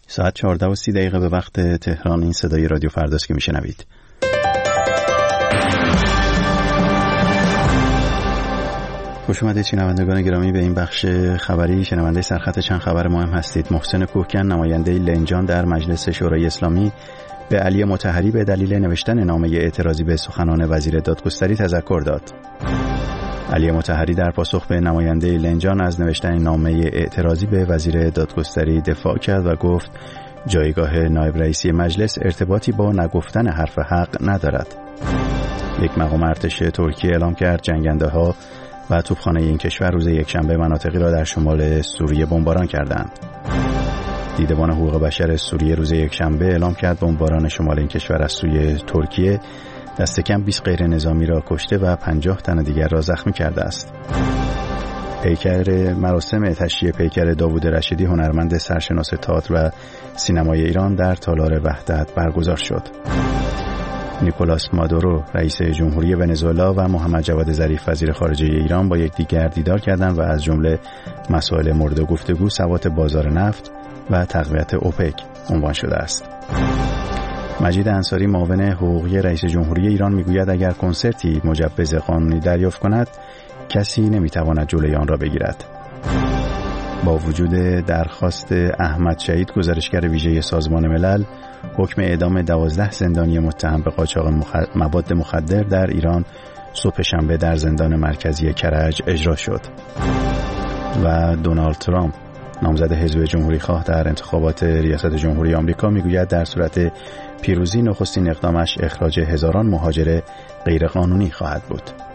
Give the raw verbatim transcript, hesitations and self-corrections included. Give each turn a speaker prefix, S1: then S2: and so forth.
S1: ساعت چهارده و سی دقیقه به وقت تهران. این صدای رادیو فرداست که میشنوید. خوش اومدید شنوندگان گرامی به این بخش خبری. شنونده سرخط چند خبر مهم هستید. محسن کوهکن نماینده لنجان در مجلس شورای اسلامی به علی مطهری به دلیل نوشتن نامه اعتراضی به سخنان وزیر دادگستری تذکر داد. علی مطهری در پاسخ به نماینده لنجان از نوشتن نامه اعتراضی به وزیر دادگستری دفاع کرد و گفت جایگاه نایب رئیسی مجلس ارتباطی با نگفتن حرف حق ندارد. یک مقام ارتش ترکیه اعلام کرد جنگنده‌ها و توپخانه این کشور روز یکشنبه مناطقی را در شمال سوریه بمباران کردند. دیدبان حقوق بشر سوریه روز یکشنبه اعلام کرد بمباران شمال این کشور از سوی ترکیه دست کم بیست غیر نظامی را کشته و پنجاه تن دیگر را زخمی کرده است. پیکر مراسم تشییع پیکر داوود رشیدی هنرمند سرشناس تئاتر و سینمای ایران در تالار وحدت برگزار شد. نیکولاس مادورو رئیس جمهوری ونزوئلا و محمد جواد ظریف وزیر خارجه ایران با یکدیگر دیدار کردند و از جمله مسائل مورد گفتگو ثبات بازار نفت و تقویت اوپک عنوان شده است. مجید انصاری معاون حقوقی رئیس جمهوری ایران میگوید اگر کنسرتی مجوز قانونی دریافت کند کسی نمیتواند جلوی آن را بگیرد. با وجود درخواست احمد شهید گزارشگر ویژه سازمان ملل، حکم اعدام دوازده زندانی متهم به قاچاق مخ... مواد مخدر در ایران صبح شنبه در زندان مرکزی کرج اجرا شد. و دونالد ترامپ نامزد حزب جمهوری خواه در انتخابات ریاست جمهوری آمریکا میگوید در صورت پیروزی نخستین اقدامش اخراج هزاران مهاجر غیرقانونی خواهد بود.